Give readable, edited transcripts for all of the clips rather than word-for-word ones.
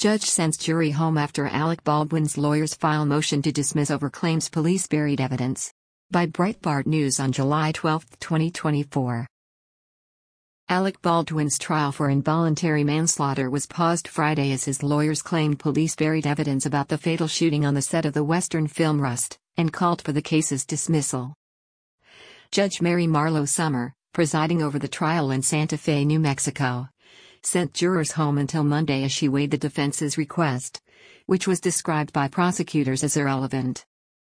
Judge sends jury home after Alec Baldwin's lawyers file motion to dismiss over claims police buried evidence. By Breitbart News on July 12, 2024. Alec Baldwin's trial for involuntary manslaughter was paused Friday as his lawyers claimed police buried evidence about the fatal shooting on the set of the Western film Rust, and called for the case's dismissal. Judge Mary Marlowe Summer, presiding over the trial in Santa Fe, New Mexico, sent jurors home until Monday as she weighed the defense's request, which was described by prosecutors as irrelevant.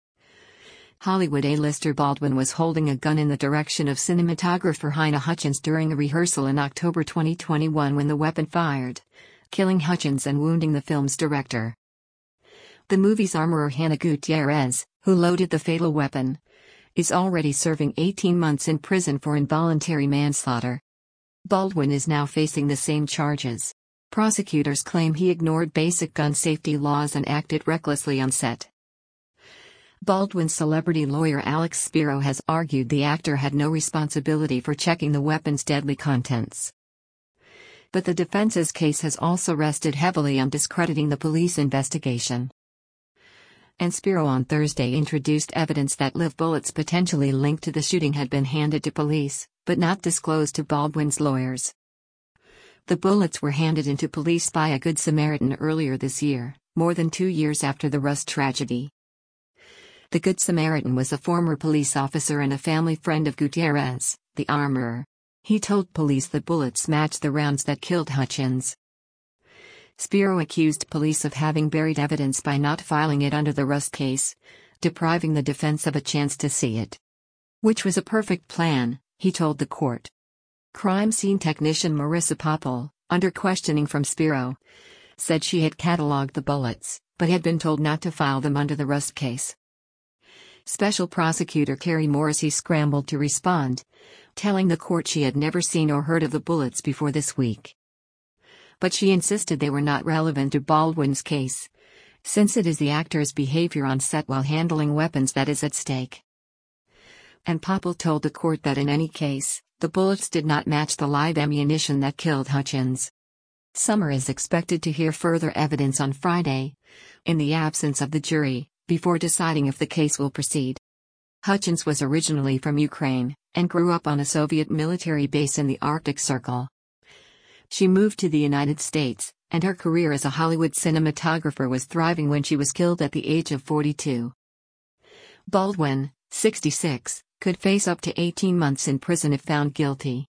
Hollywood A-lister Baldwin was holding a gun in the direction of cinematographer Halyna Hutchins during a rehearsal in October 2021 when the weapon fired, killing Hutchins and wounding the film's director. The movie's armorer Hannah Gutierrez, who loaded the fatal weapon, is already serving 18 months in prison for involuntary manslaughter. Baldwin is now facing the same charges. Prosecutors claim he ignored basic gun safety laws and acted recklessly on set. Baldwin's celebrity lawyer Alex Spiro has argued the actor had no responsibility for checking the weapon's deadly contents. But the defense's case has also rested heavily on discrediting the police investigation. And Spiro on Thursday introduced evidence that live bullets potentially linked to the shooting had been handed to police, but not disclosed to Baldwin's lawyers. The bullets were handed into police by a Good Samaritan earlier this year, more than 2 years after the Rust tragedy. The Good Samaritan was a former police officer and a family friend of Gutierrez, the armorer. He told police the bullets matched the rounds that killed Hutchins. Spiro accused police of having buried evidence by not filing it under the Rust case, depriving the defense of a chance to see it. Which was a perfect plan, he told the court. Crime scene technician Marissa Popple, under questioning from Spiro, said she had cataloged the bullets, but had been told not to file them under the Rust case. Special prosecutor Carrie Morrissey scrambled to respond, telling the court she had never seen or heard of the bullets before this week. But she insisted they were not relevant to Baldwin's case, since it is the actor's behavior on set while handling weapons that is at stake. And Popple told the court that in any case, the bullets did not match the live ammunition that killed Hutchins. Summer is expected to hear further evidence on Friday, in the absence of the jury, before deciding if the case will proceed. Hutchins was originally from Ukraine, and grew up on a Soviet military base in the Arctic Circle. She moved to the United States, and her career as a Hollywood cinematographer was thriving when she was killed at the age of 42. Baldwin, 66, could face up to 18 months in prison if found guilty.